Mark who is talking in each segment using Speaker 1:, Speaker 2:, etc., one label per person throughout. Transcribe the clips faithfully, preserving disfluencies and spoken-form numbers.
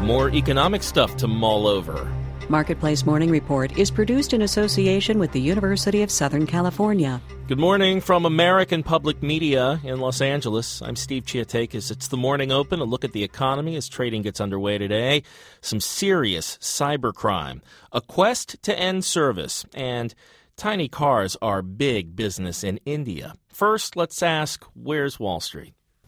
Speaker 1: more economic stuff to mull over.
Speaker 2: Marketplace Morning Report is produced in association with the University of Southern California.
Speaker 1: Good morning from American Public Media in Los Angeles. I'm Steve Chiatakis. It's the Morning Open, a look at the economy as trading gets underway today. Some serious cybercrime, a quest to end service, and tiny cars are big business in India. First, let's ask, where's Wall Street?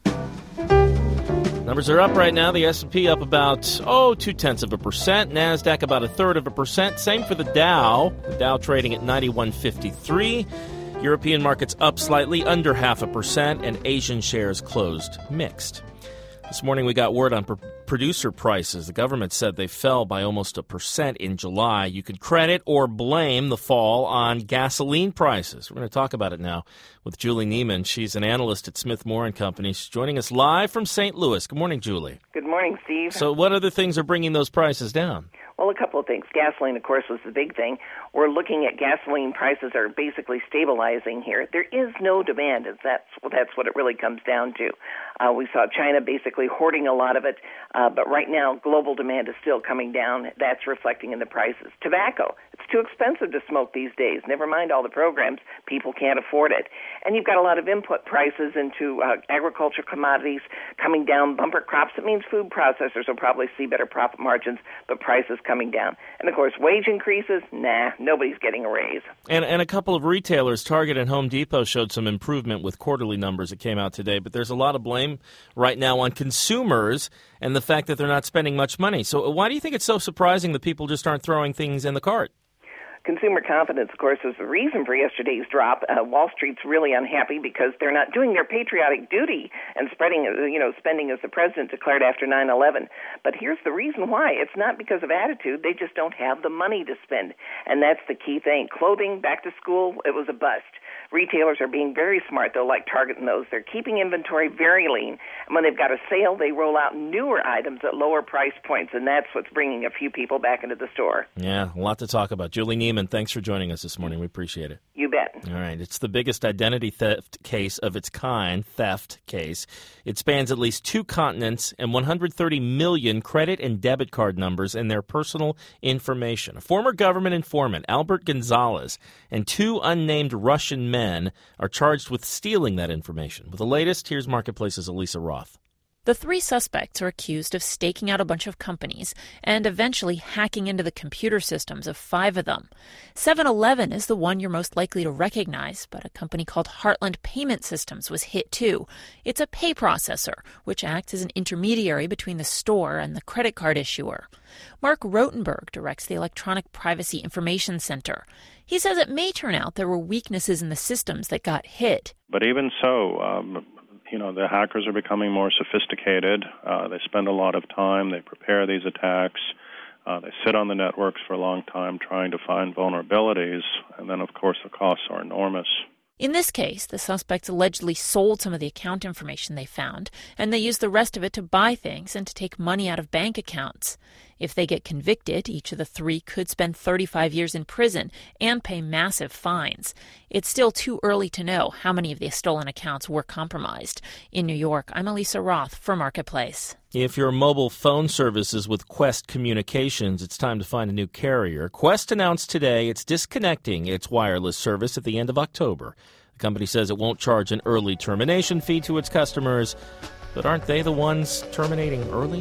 Speaker 1: Numbers are up right now. The S and P up about, oh, two-tenths of a percent. NASDAQ about a third of a percent. Same for the Dow. The Dow trading at ninety-one fifty-three. European markets up slightly, under half a percent, and Asian shares closed mixed. This morning we got word on pr- producer prices. The government said they fell by almost a percent in July. You could credit or blame the fall on gasoline prices. We're going to talk about it now with Julie Neiman. She's an analyst at Smith Moore and Company. She's joining us live from Saint Louis. Good morning, Julie.
Speaker 3: Good morning, Steve.
Speaker 1: So what other things are bringing those prices down?
Speaker 3: Well, a couple of things. Gasoline, of course, was the big thing. We're looking at gasoline prices are basically stabilizing here. There is no demand, as that's, well, that's what it really comes down to. Uh, we saw China basically hoarding a lot of it, uh, but right now global demand is still coming down. That's reflecting in the prices. Tobacco, it's too expensive to smoke these days. Never mind all the programs. People can't afford it. And you've got a lot of input prices into uh, agriculture commodities coming down. Bumper crops, it means food processors will probably see better profit margins, but prices coming down. And, of course, wage increases, nah, nobody's getting a raise.
Speaker 1: And, and a couple of retailers, Target and Home Depot, showed some improvement with quarterly numbers that came out today, but there's a lot of blame right now on consumers and the fact that they're not spending much money. So why do you think it's so surprising that people just aren't throwing things in the cart?
Speaker 3: Consumer confidence, of course, was the reason for yesterday's drop. Uh, Wall Street's really unhappy because they're not doing their patriotic duty and spreading, you know, spending as the president declared after nine eleven. But here's the reason why. It's not because of attitude. They just don't have the money to spend. And that's the key thing. Clothing, back to school, it was a bust. Retailers are being very smart, though, like Target and those. They're keeping inventory very lean. And when they've got a sale, they roll out newer items at lower price points, and that's what's bringing a few people back into the store.
Speaker 1: Yeah, a lot to talk about. Julie Neiman, thanks for joining us this morning. We appreciate it.
Speaker 3: You bet.
Speaker 1: All right. It's the biggest identity theft case of its kind, theft case. It spans at least two continents and one hundred thirty million credit and debit card numbers and their personal information. A former government informant, Albert Gonzalez, and two unnamed Russian men are charged with stealing that information. With the latest, here's Marketplace's Elisa Roth.
Speaker 4: The three suspects are accused of staking out a bunch of companies and eventually hacking into the computer systems of five of them. seven eleven is the one you're most likely to recognize, but a company called Heartland Payment Systems was hit too. It's a pay processor, which acts as an intermediary between the store and the credit card issuer. Mark Rotenberg directs the Electronic Privacy Information Center. He says it may turn out there were weaknesses in the systems that got hit.
Speaker 5: But even so, um, you know, the hackers are becoming more sophisticated. Uh, they spend a lot of time. They prepare these attacks. Uh, they sit on the networks for a long time trying to find vulnerabilities. And then, of course, the costs are enormous.
Speaker 4: In this case, the suspects allegedly sold some of the account information they found, and they used the rest of it to buy things and to take money out of bank accounts. If they get convicted, each of the three could spend thirty-five years in prison and pay massive fines. It's still too early to know how many of the stolen accounts were compromised. In New York, I'm Elisa Roth for Marketplace.
Speaker 1: If your mobile phone service is with Qwest Communications, it's time to find a new carrier. Qwest announced today it's disconnecting its wireless service at the end of October. The company says it won't charge an early termination fee to its customers, but aren't they the ones terminating early?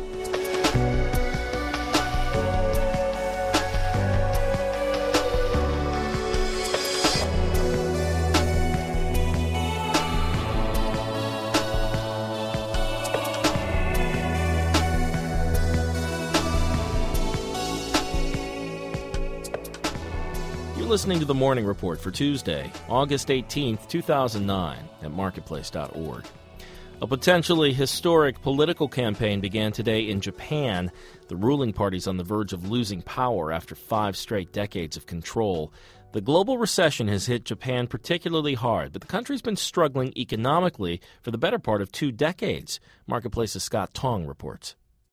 Speaker 1: Listening to the Morning Report for Tuesday, August eighteenth, two thousand nine, at marketplace dot org. A potentially historic political campaign began today in Japan. The ruling party's on the verge of losing power after five straight decades of control. The global recession has hit Japan particularly hard, but the country's been struggling economically for the better part of two decades. Marketplace's Scott Tong reports.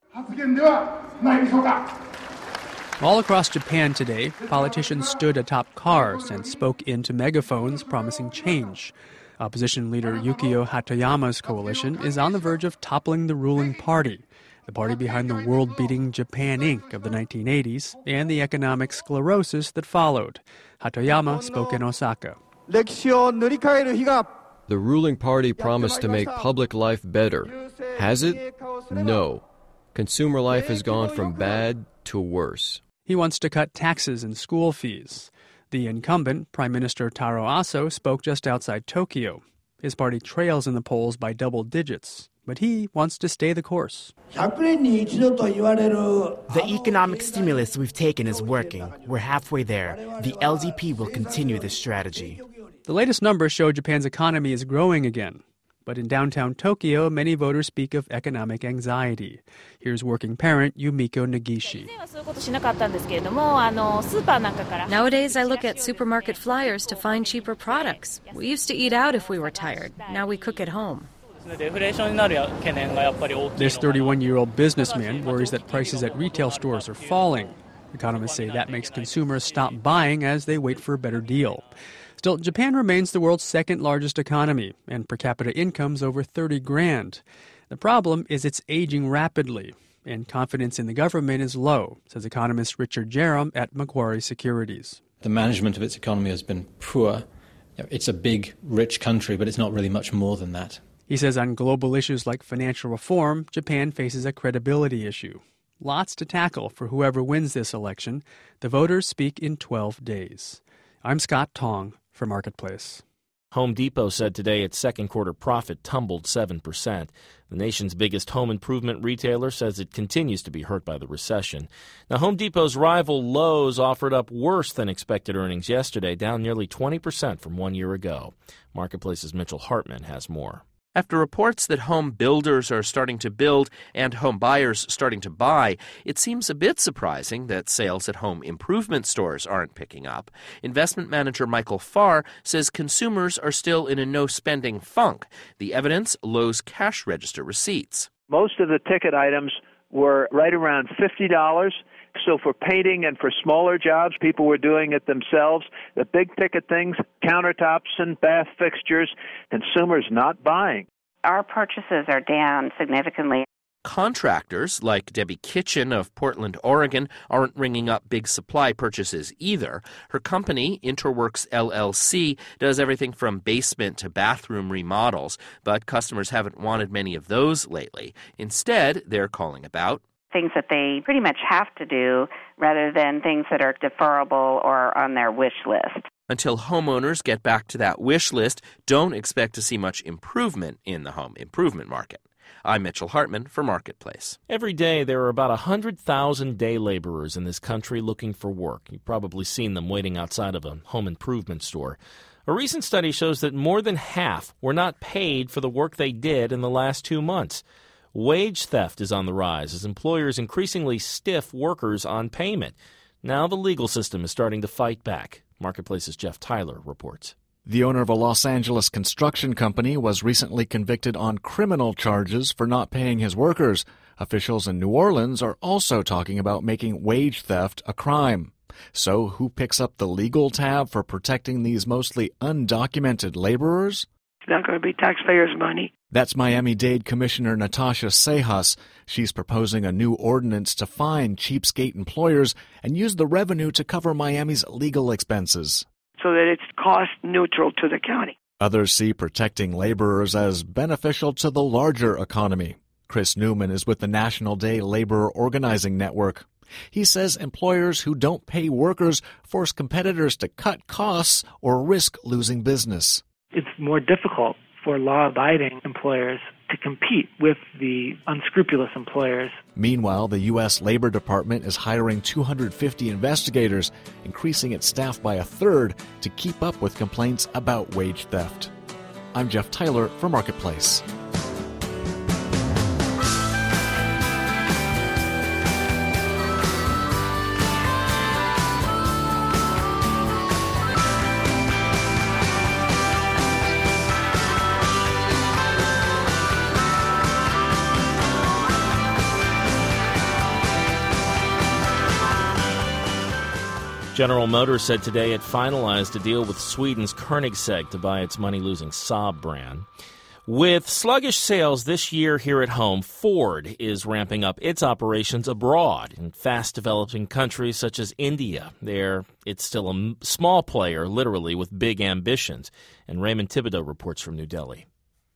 Speaker 6: All across Japan today, politicians stood atop cars and spoke into megaphones promising change. Opposition leader Yukio Hatoyama's coalition is on the verge of toppling the ruling party. the party behind the world-beating Japan Incorporated of the nineteen eighties and the economic sclerosis that followed. Hatoyama spoke in Osaka.
Speaker 7: The ruling party promised to make public life better. Has it? No. Consumer life has gone from bad to worse.
Speaker 6: He wants to cut taxes and school fees. The incumbent, Prime Minister Taro Aso, spoke just outside Tokyo. His party trails in the polls by double digits, but he wants to stay the course.
Speaker 8: The economic stimulus we've taken is working. We're halfway there. The L D P will continue this strategy.
Speaker 6: The latest numbers show Japan's economy is growing again. But in downtown Tokyo, many voters speak of economic anxiety. Here's working parent Yumiko Nagishi.
Speaker 9: Nowadays, I look at supermarket flyers to find cheaper products. We used to eat out if we were tired. Now we cook at home.
Speaker 6: This thirty-one-year-old businessman worries that prices at retail stores are falling. Economists say that makes consumers stop buying as they wait for a better deal. Still, Japan remains the world's second largest economy, and per capita income's over thirty grand. The problem is it's aging rapidly, and confidence in the government is low, says economist Richard Jerram at Macquarie Securities.
Speaker 10: The management of its economy has been poor. It's a big, rich country, but it's not really much more than that.
Speaker 6: He says on global issues like financial reform, Japan faces a credibility issue. Lots to tackle for whoever wins this election. The voters speak in twelve days. I'm Scott Tong for Marketplace.
Speaker 1: Home Depot said today its second quarter profit tumbled seven percent. The nation's biggest home improvement retailer says it continues to be hurt by the recession. Now, Home Depot's rival Lowe's offered up worse than expected earnings yesterday, down nearly twenty percent from one year ago. Marketplace's Mitchell Hartman has more.
Speaker 11: After reports that home builders are starting to build and home buyers starting to buy, it seems a bit surprising that sales at home improvement stores aren't picking up. Investment manager Michael Farr says consumers are still in a no-spending funk. The evidence, Lowe's cash register receipts.
Speaker 12: Most of the ticket items were right around fifty dollars. So for painting and for smaller jobs, people were doing it themselves. The big ticket things, countertops and bath fixtures, consumers not buying.
Speaker 13: Our purchases are down significantly.
Speaker 11: Contractors like Debbie Kitchen of Portland, Oregon, aren't ringing up big supply purchases either. Her company, Interworks L L C, does everything from basement to bathroom remodels, but customers haven't wanted many of those lately. Instead, they're calling about
Speaker 13: things that they pretty much have to do rather than things that are deferrable or on their wish list.
Speaker 11: Until homeowners get back to that wish list, don't expect to see much improvement in the home improvement market. I'm Mitchell Hartman for Marketplace.
Speaker 1: Every day there are about one hundred thousand day laborers in this country looking for work. You've probably seen them waiting outside of a home improvement store. A recent study shows that more than half were not paid for the work they did in the last two months. Wage theft is on the rise as employers increasingly stiff workers on payment. Now the legal system is starting to fight back. Marketplace's Jeff Tyler reports.
Speaker 14: The owner of a Los Angeles construction company was recently convicted on criminal charges for not paying his workers. Officials in New Orleans are also talking about making wage theft a crime. So who picks up the legal tab for protecting these mostly undocumented laborers?
Speaker 15: It's not going to be taxpayers' money.
Speaker 14: That's Miami-Dade Commissioner Natasha Sejas. She's proposing a new ordinance to fine cheapskate employers and use the revenue to cover Miami's legal expenses,
Speaker 15: so that it's cost neutral to the county.
Speaker 14: Others see protecting laborers as beneficial to the larger economy. Chris Newman is with the National Day Labor Organizing Network. He says employers who don't pay workers force competitors to cut costs or risk losing business.
Speaker 16: It's more difficult for law-abiding employers to compete with the unscrupulous employers.
Speaker 14: Meanwhile, the U S Labor Department is hiring two hundred fifty investigators, increasing its staff by a third to keep up with complaints about wage theft. I'm Jeff Tyler for Marketplace.
Speaker 1: General Motors said today it finalized a deal with Sweden's Koenigsegg to buy its money-losing Saab brand. With sluggish sales this year here at home, Ford is ramping up its operations abroad in fast-developing countries such as India. There, it's still a m- small player, literally, with big ambitions. And Raymond Thibodeau reports from New Delhi.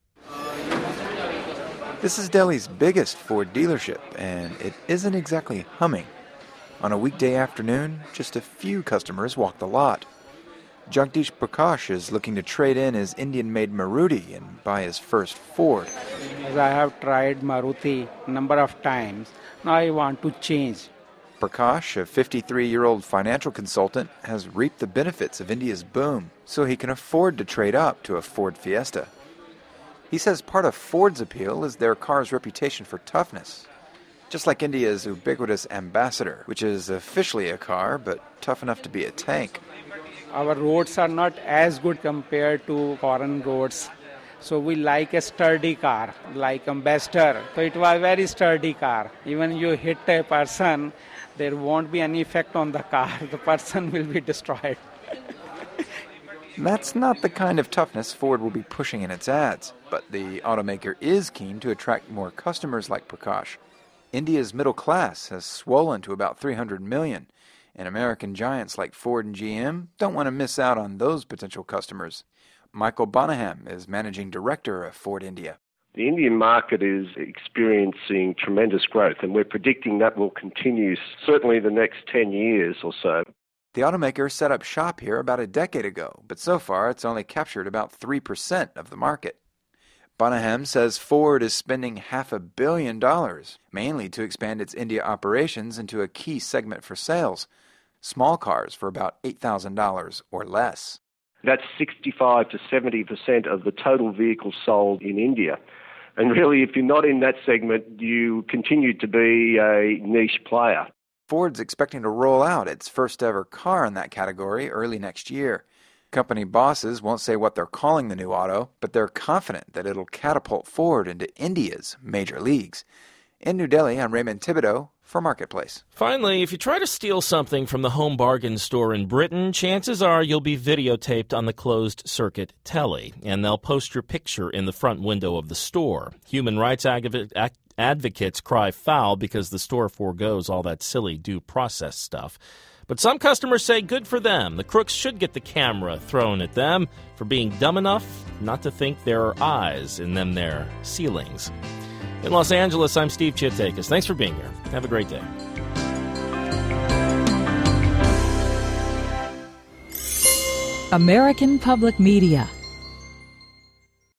Speaker 17: This is Delhi's biggest Ford dealership, and it isn't exactly humming. On a weekday afternoon, just a few customers walk the lot. Jagdish Prakash is looking to trade in his Indian-made Maruti and buy his first Ford.
Speaker 18: As I have tried Maruti a number of times, now I want to change.
Speaker 17: Prakash, a fifty-three-year-old financial consultant, has reaped the benefits of India's boom, so he can afford to trade up to a Ford Fiesta. He says part of Ford's appeal is their car's reputation for toughness. Just like India's ubiquitous Ambassador, which is officially a car, but tough enough to be a tank.
Speaker 18: Our roads are not as good compared to foreign roads. So we like a sturdy car, like Ambassador. So it was a very sturdy car. Even you hit a person, there won't be any effect on the car. The person will be destroyed.
Speaker 17: That's not the kind of toughness Ford will be pushing in its ads, but the automaker is keen to attract more customers like Prakash. India's middle class has swollen to about three hundred million, and American giants like Ford and G M don't want to miss out on those potential customers. Michael Bonaham is managing director of Ford India.
Speaker 19: The Indian market is experiencing tremendous growth, and we're predicting that will continue certainly the next ten years or so.
Speaker 17: The automaker set up shop here about a decade ago, but so far it's only captured about three percent of the market. Bonaham says Ford is spending half a billion dollars, mainly to expand its India operations into a key segment for sales, small cars for about eight thousand dollars or less.
Speaker 19: That's sixty-five to seventy percent of the total vehicles sold in India. And really, if you're not in that segment, you continue to be a niche player.
Speaker 17: Ford's expecting to roll out its first ever car in that category early next year. Company bosses won't say what they're calling the new auto, but they're confident that it'll catapult Ford into India's major leagues. In New Delhi, I'm Raymond Thibodeau for Marketplace.
Speaker 1: Finally, if you try to steal something from the Home Bargain store in Britain, chances are you'll be videotaped on the closed-circuit telly, and they'll post your picture in the front window of the store. Human rights ag- ag- advocates cry foul because the store forgoes all that silly due process stuff. But some customers say good for them. The crooks should get the camera thrown at them for being dumb enough not to think there are eyes in them there ceilings. In Los Angeles, I'm Steve Chitakis. Thanks for being here. Have a great day.
Speaker 20: American Public Media